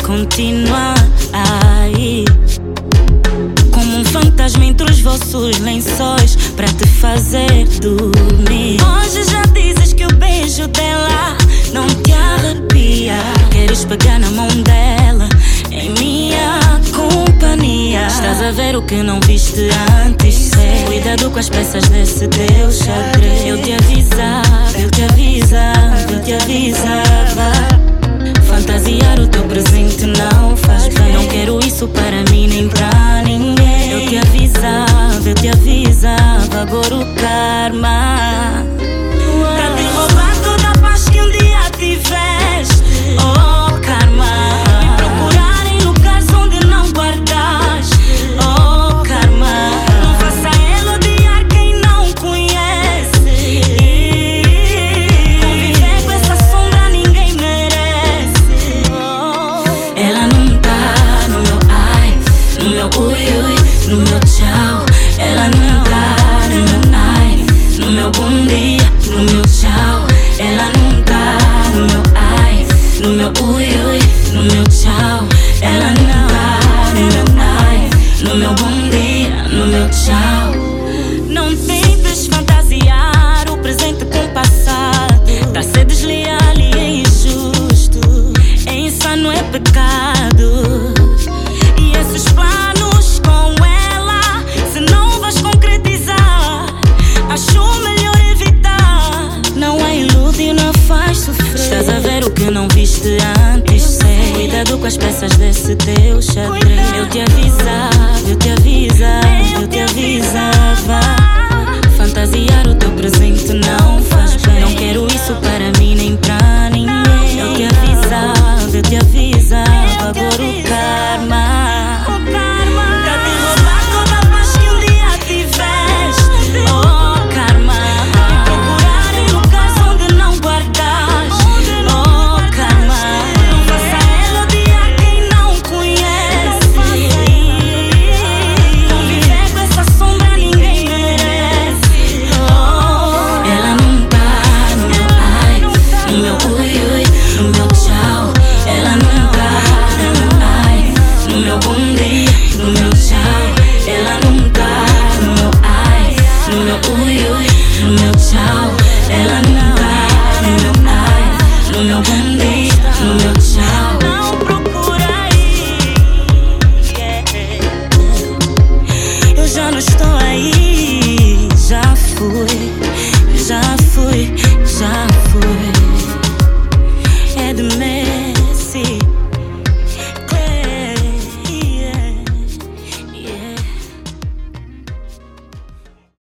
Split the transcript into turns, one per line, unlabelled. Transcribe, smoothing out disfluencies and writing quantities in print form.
continuar aí, como um fantasma entre os vossos lençóis, pra te fazer dormir. Hoje já dizes que o beijo dela não te arrepia. Queres pegar na mão dela em minha companhia. Estás a ver o que não viste antes, sei. Cuidado com as peças desse teu xadrez. Eu te avisava, eu te avisava, eu te avisava. Fantasiar o teu presente não faz bem. Não quero isso para mim nem pra ninguém. Eu te avisava, agora o karma tá te roubar toda a paz que um dia tiveste. Oh karma, me procurar em lugares onde não guardas. Oh karma, não faça ela odiar quem não conhece. Conviver com essa sombra ninguém merece. Ela não tá no meu ai, no meu ui ui, no meu tchau. Ela não tá no meu ai, no meu bom dia, no meu tchau. Ela não tá no meu ai, no meu ui ui, no meu tchau. Ela não tá no meu ai, no meu bom dia, no meu tchau. Não tentes fantasiar o presente com o passado. Tá a ser desleal e é injusto, é insano, é pecado. E esses planos com ela, se não vais concretizar, acho melhor evitar. Não é ilude, não faz sofrer. Estás a ver o que não viste antes, sei. Cuidado com as peças desse teu xadrez. Eu te avisava, eu te avisava, eu te avisava.